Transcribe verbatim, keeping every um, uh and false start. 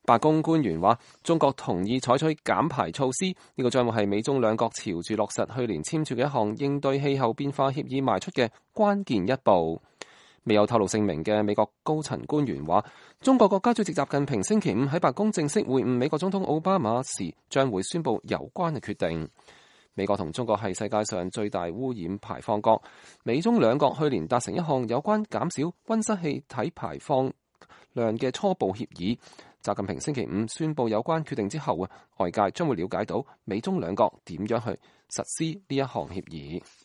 白宮官員話，中國同意採取減排措施，呢個將會係美中兩國朝住落實去年簽署嘅一項應對氣候變化協議邁出嘅關鍵一步。未有透露姓名嘅美國高層官員話，中國國家主席習近平星期五喺白宮正式會晤美國總統奧巴馬時，將會宣布有關嘅決定。美國同中國係世界上最大污染排放國，美中兩國去年達成一項有關減少溫室氣體排放量嘅初步協議。習近平星期五宣布有關決定之後啊，外界將會了解到美中兩國點樣去實施呢一項協議。